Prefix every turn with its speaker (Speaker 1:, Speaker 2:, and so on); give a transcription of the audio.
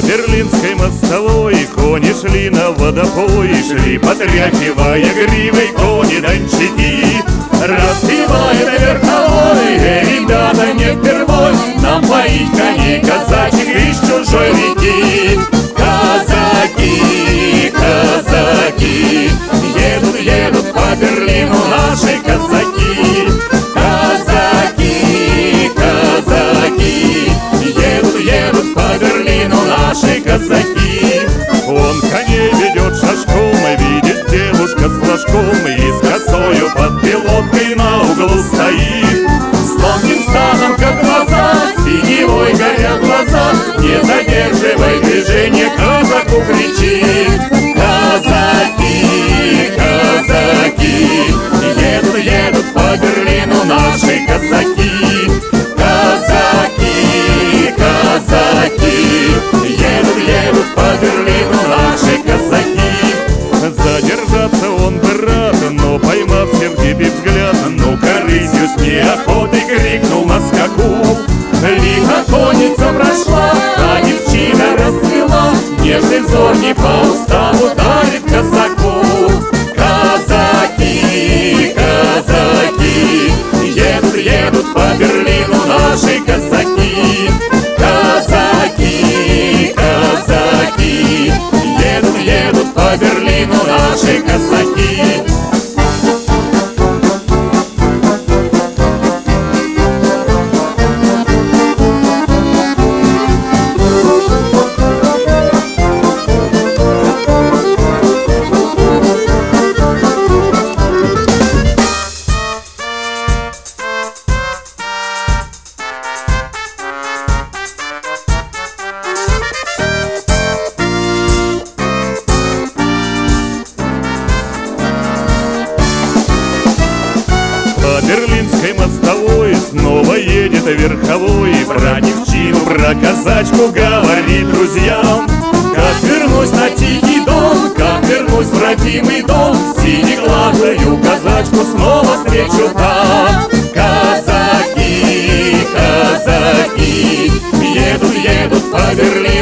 Speaker 1: Берлинской мостовой кони шли на водопой, шли, потряхивая гривой кони дончаки. Распевает верховой: ребята, не впервой нам поить коней казачьих из чужой реки. Казаки, казаки, едут, едут по Берлину наши казаки. Казаки, казаки, едут, едут по Берлину наши казаки. Он коней ведет шашком, видит девушка с флажком, и с косою под пилоткой на углу стоит. С тонким станом, как глаза, синевой горят глаза, не задерживай движение, казаку кричит. Казаки, казаки, едут, едут по Берлину наши казаки. Казаки, казаки, едут, едут по Берлину наши казаки. Задержаться он бы рад, но поймав сердитый взгляд, ну-ка рысью с неохотой крикнул на скаку. Лихо конница прошла, а девчина расцвела, нежный взор не по уставу дарит казаку. Казаки, казаки, едут, едут по Берлину наши казаки. Казаки, казаки, едут, едут по Берлину наши казаки. По Берлинской мостовой снова едет верховой, про девчину, про казачку говорит друзьям. Как вернусь на тихий дон, как вернусь в родимый дом, синеглазую казачку снова встречу там. Казаки, казаки, едут, едут по Берлину